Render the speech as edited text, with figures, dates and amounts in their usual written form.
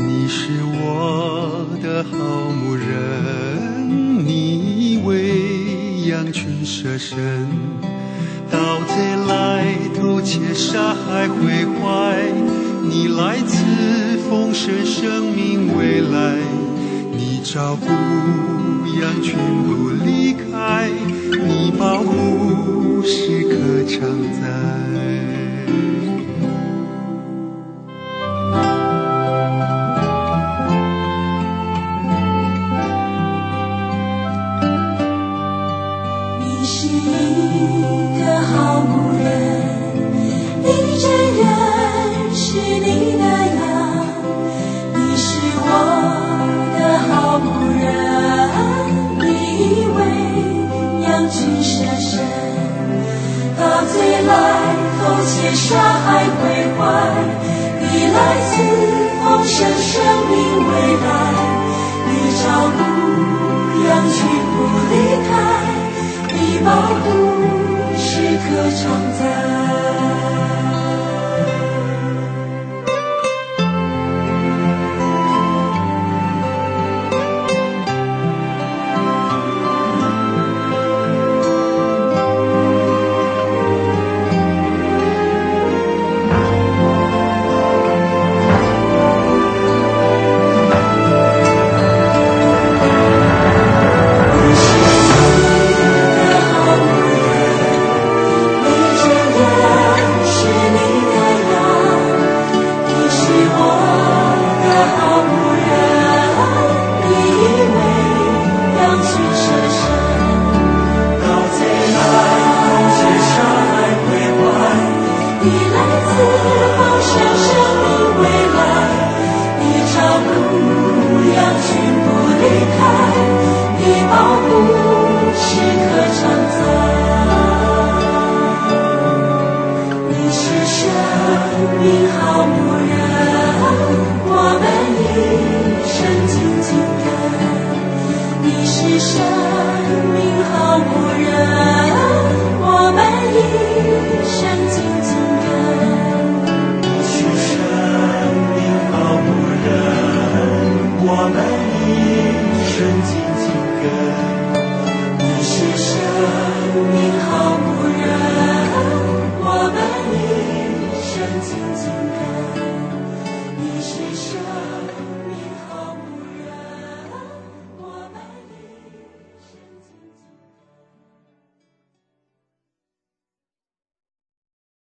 你是我的好牧人，你为羊群舍身，盗贼来偷窃杀害毁坏，你来自丰盛生命未来，你照顾羊群不离开，你保护时刻常在。 杀害毁坏，你来自丰盛生命未来，你照顾羊群不离开，你保护时刻常在。